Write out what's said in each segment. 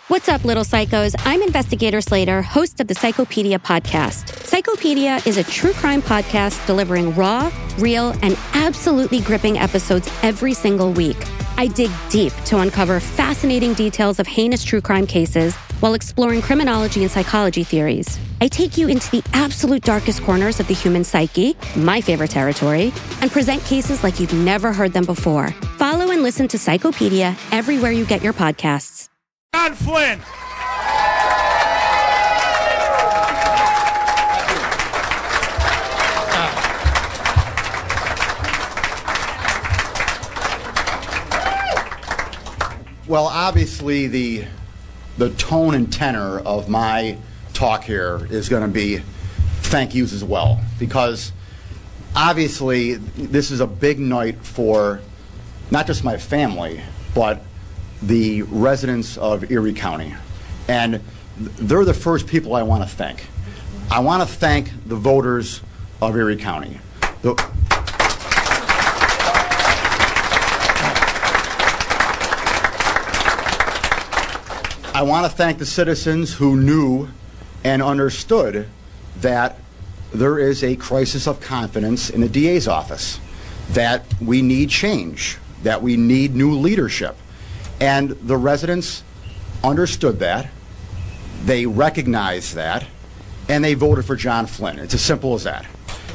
What's up, little psychos? I'm Investigator Slater, host of the Psychopedia podcast. Psychopedia is a true crime podcast delivering raw, real, and absolutely gripping episodes every single week. I dig deep to uncover fascinating details of heinous true crime cases while exploring criminology and psychology theories. I take you into the absolute darkest corners of the human psyche, my favorite territory, and present cases like you've never heard them before. Follow and listen to Psychopedia everywhere you get your podcasts. John Flynn. Well, obviously the tone and tenor of my talk here is going to be thank yous as well, because obviously this is a big night for not just my family, but the residents of Erie County. And they're the first people I want to thank. I want to thank the voters of Erie County. I want to thank the citizens who knew and understood that there is a crisis of confidence in the DA's office, that we need change, that we need new leadership. And the residents understood that, they recognized that, and they voted for John Flynn. It's as simple as that.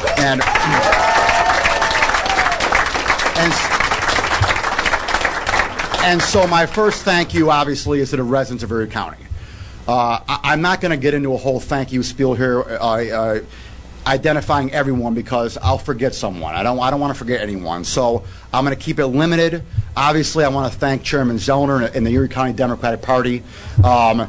And so my first thank you, obviously, is to the residents of Erie County. I'm not going to get into a whole thank you spiel here, identifying everyone, because I'll forget someone. I don't want to forget anyone. So I'm going to keep it limited. Obviously, I want to thank Chairman Zellner and the Erie County Democratic Party. That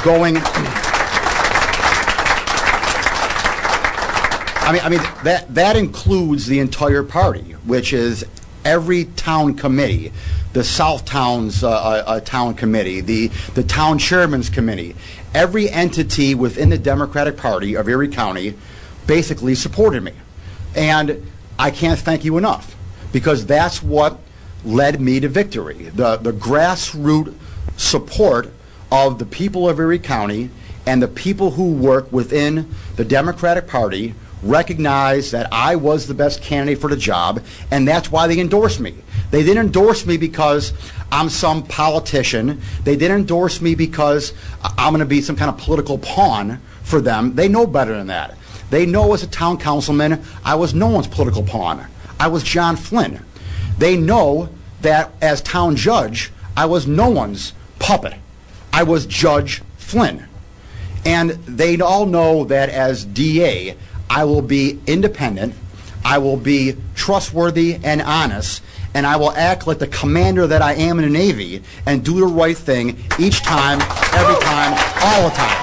includes the entire party, which is every town committee, the South Town's town committee, the town chairman's committee, every entity within the Democratic Party of Erie County basically supported me. And I can't thank you enough, because that's what led me to victory. The grassroots support of the people of Erie County and the people who work within the Democratic Party recognized that I was the best candidate for the job, and that's why they endorsed me. They didn't endorse me because I'm some politician. They didn't endorse me because I'm going to be some kind of political pawn for them. They know better than that. They know as a town councilman, I was no one's political pawn. I was John Flynn. They know that as town judge, I was no one's puppet. I was Judge Flynn. And they all know that as DA, I will be independent, I will be trustworthy and honest, and I will act like the commander that I am in the Navy and do the right thing each time, every time, all the time.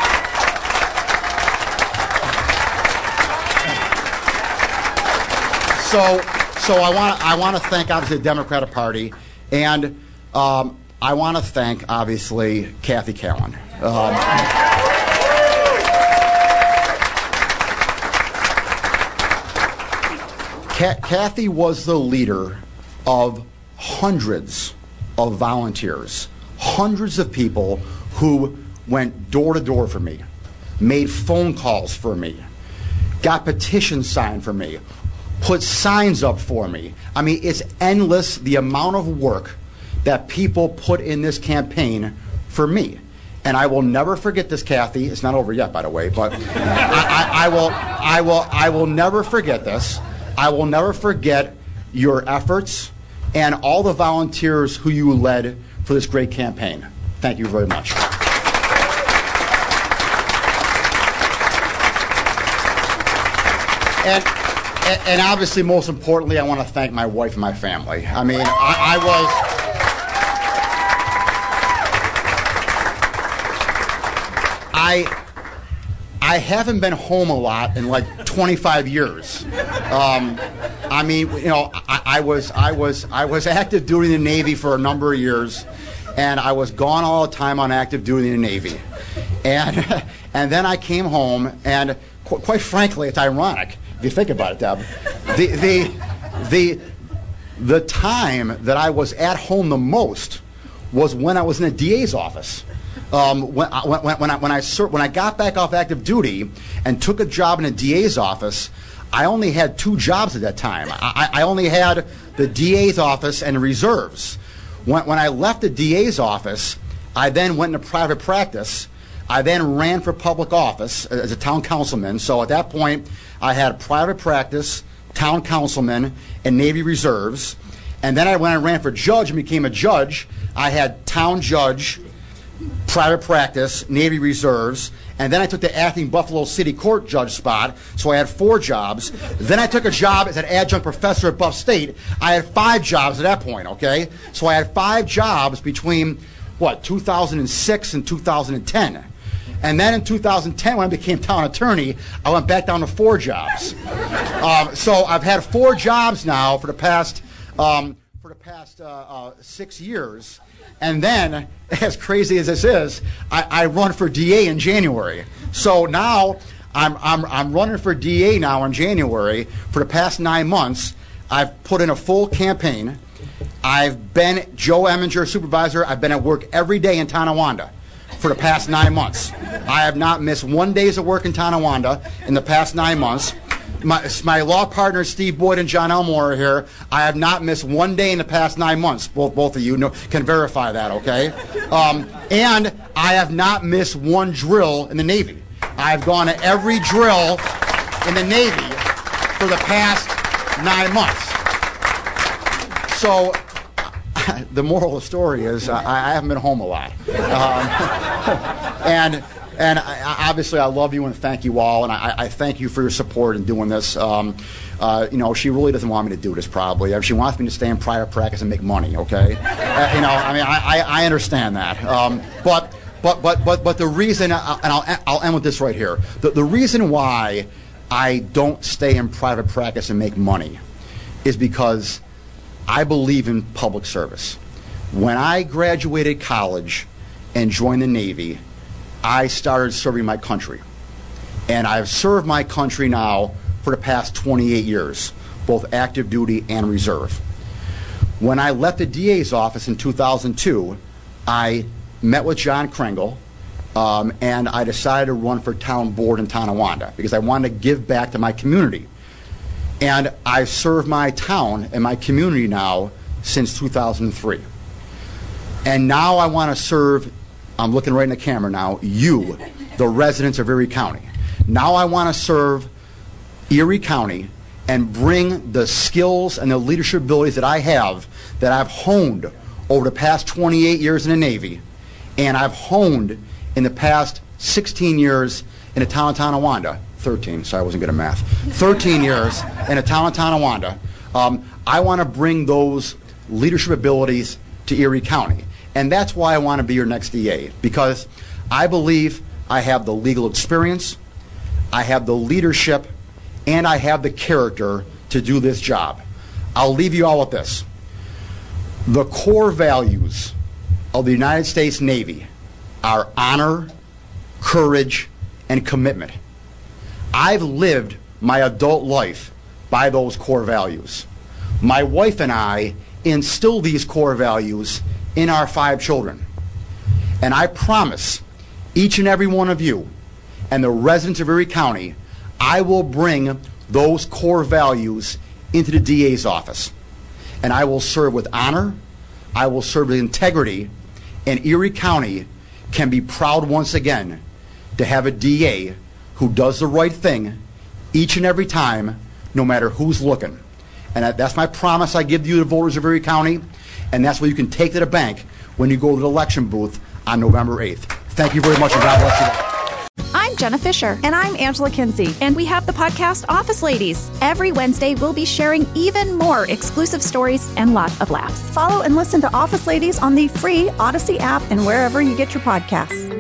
So I want to thank, obviously, the Democratic Party, and I want to thank, obviously, Kathy Callan. Kathy was the leader of hundreds of volunteers, hundreds of people who went door to door for me, made phone calls for me, got petitions signed for me, put signs up for me. I mean, it's endless the amount of work that people put in this campaign for me. And I will never forget this, Kathy. It's not over yet, by the way, but I will never forget this. I will never forget your efforts and all the volunteers who you led for this great campaign. Thank you very much. And obviously, most importantly, I want to thank my wife and my family. I mean, I haven't been home a lot in like 25 years. I mean, you know, I was active duty in the Navy for a number of years, and I was gone all the time on active duty in the Navy. And then I came home, and quite frankly, it's ironic if you think about it, Deb. The time that I was at home the most was when I was in the DA's office. When I got back off active duty and took a job in a DA's office, I only had 2 jobs at that time. I only had the DA's office and reserves. When I left the DA's office, I then went into private practice. I then ran for public office as a town councilman. So at that point, I had private practice, town councilman, and Navy reserves. And then when I ran for judge and became a judge, I had town judge, private practice, Navy reserves, and then I took the acting Buffalo City Court judge spot, so I had 4 jobs. Then I took a job as an adjunct professor at Buff State. I had 5 jobs at that point, okay? So I had 5 jobs between, 2006 and 2010. And then in 2010, when I became town attorney, I went back down to 4 jobs. So I've had 4 jobs now for the past 6 years. And then, as crazy as this is, I run for DA in January. So now I'm running for DA now in January. For the past 9 months, I've put in a full campaign. I've been Joe Eminger supervisor. I've been at work every day in Tonawanda for the past 9 months. I have not missed 1 day of work in Tonawanda in the past 9 months. My law partners, Steve Boyd and John Elmore, are here. I have not missed 1 day in the past 9 months. Both of you can verify that, okay? And I have not missed 1 drill in the Navy. I've gone to every drill in the Navy for the past 9 months. So the moral of the story is I haven't been home a lot. And obviously, I love you and thank you all, and I thank you for your support in doing this. She really doesn't want me to do this, probably. She wants me to stay in private practice and make money, okay? I understand that. But the reason, and I'll end with this right here. The reason why I don't stay in private practice and make money is because I believe in public service. When I graduated college and joined the Navy, I started serving my country. And I've served my country now for the past 28 years, both active duty and reserve. When I left the DA's office in 2002, I met with John Kringle, and I decided to run for town board in Tonawanda because I wanted to give back to my community. And I've served my town and my community now since 2003. And now I want to serve, I'm looking right in the camera now, you, the residents of Erie County. Now I want to serve Erie County and bring the skills and the leadership abilities that I have, that I've honed over the past 28 years in the Navy, and I've honed in the past 16 years in the town of Tonawanda, 13, sorry I wasn't good at math, 13 years in the town of Tonawanda. I want to bring those leadership abilities to Erie County. And that's why I want to be your next DA, because I believe I have the legal experience, I have the leadership, and I have the character to do this job. I'll leave you all with this. The core values of the United States Navy are honor, courage, and commitment. I've lived my adult life by those core values. My wife and I instill these core values in our 5 children. And I promise each and every one of you and the residents of Erie County, I will bring those core values into the DA's office. And I will serve with honor, I will serve with integrity, and Erie County can be proud once again to have a DA who does the right thing each and every time, no matter who's looking. And that's my promise I give you, the voters of Erie County, and that's what you can take to the bank when you go to the election booth on November 8th. Thank you very much, and God bless you all. I'm Jenna Fisher. And I'm Angela Kinsey. And we have the podcast Office Ladies. Every Wednesday, we'll be sharing even more exclusive stories and lots of laughs. Follow and listen to Office Ladies on the free Odyssey app and wherever you get your podcasts.